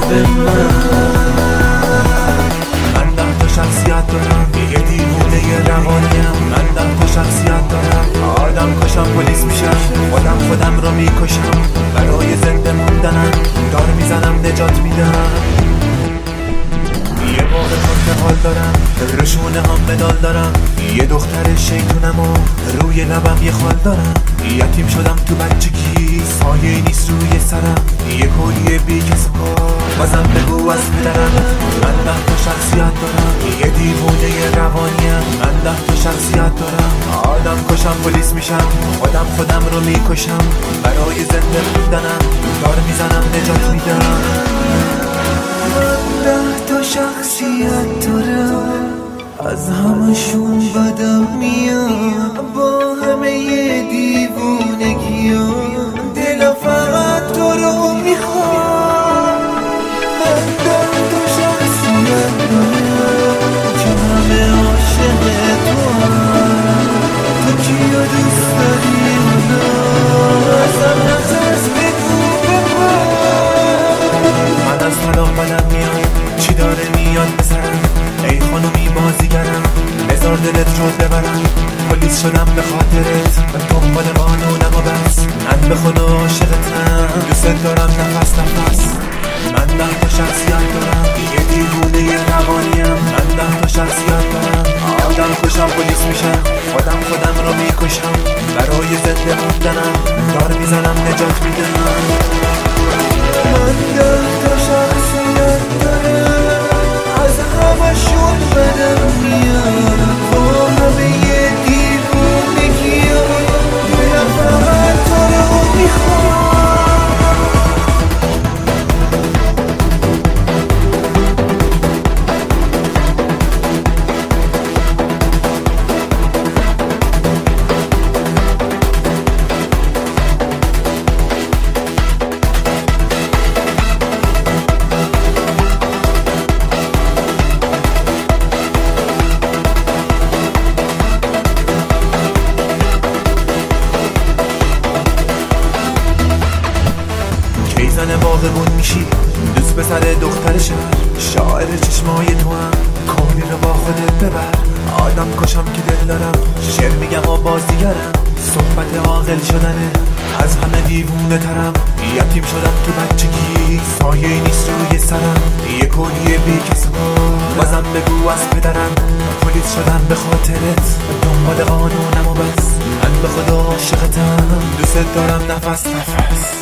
به من 10 تا شخصیت دارم، یه دیوونه روانیم. من 10 تا شخصیت دارم، آدم کشم پلیس میشم، خودم رو میکشم، برای زنده موندنم دار میزنم نجات میدم. یه باغ پرتقال دارم، روشونه هم مدال دارم، یه دختر شیطونم و روی لبم یه خال دارم. یتیم شدم تو بچگی، سایه نیست روی سرم، یه کولی بی کس و کار، بازم بگو از پدرم. من 10 تا شخصیت دارم، یه دیوونه روانیم. من 10 تا شخصیت دارم، آدم کشم پلیس میشم، خودم رو میکشم، برای زنده موندنم دار میزنم نجات میدم. من 10 تا شخصیت دارم، از همشون بدم میاد، با همه دیوونگی‌ها دلم فقط تو رو میخواد. من 10 تا شخصیت دارم که همه عاشق تو کیو دوست داری ازم نترس بگو به من از طلاق بدم میاد، چی داره میاد بسرم؟ ای خانومی بازیگرم، بذار دلت رو ببرم، پلیس شدم به خاطرت، به دنبال قانونم و بس. من به خدا عاشقتم، دوست دارم نفس. من 10 تا شخصیت دارم، یه دیوونه روانیم. من 10 تا شخصیت دارم، آدم کشم پلیس میشم، خودم رو میکشم، برای زنده موندنم دار میزنم نجات میدم. من 10 تا شخصیت دارم، از همشون بدم میاد، با همه دیوونگی‌ها دلم فقط تو رو میخواد. زن باغبون میشی، دوست پسر دختر شهر، شاعر چشمای تو هم، کاری رو با خودت ببر. آدم کشم که دل دارم، شعر میگم و بازیگرم، صحبت عاقل شدنه، از همه دیوونه ترم. یتیم شدم تو بچگی، سایه نیست روی سرم، یه کولی بی کس و بازم بگو از پدرم. پلیس شدم به خاطرت، دنبال قانونم و بس. من به خدا عاشقتم، دوست دارم نفس.